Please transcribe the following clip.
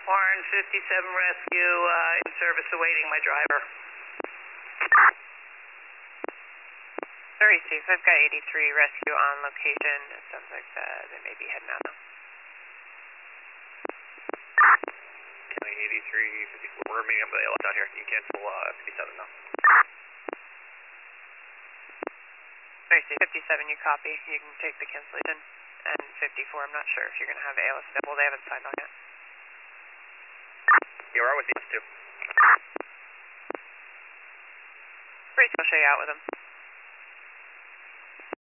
Warren 57 Rescue, in service awaiting my driver. Sorry, Steve, I've got 83 Rescue on location. It sounds like they may be heading out now. County 83, 54. We're meeting up with ALS down here. You can cancel 57 now. Sorry, Steve, 57, you copy. You can take the cancellation. And 54, I'm not sure if you're going to have ALS available. They haven't signed on yet. Yeah, we're out with these two. Great, I'll show you out with them.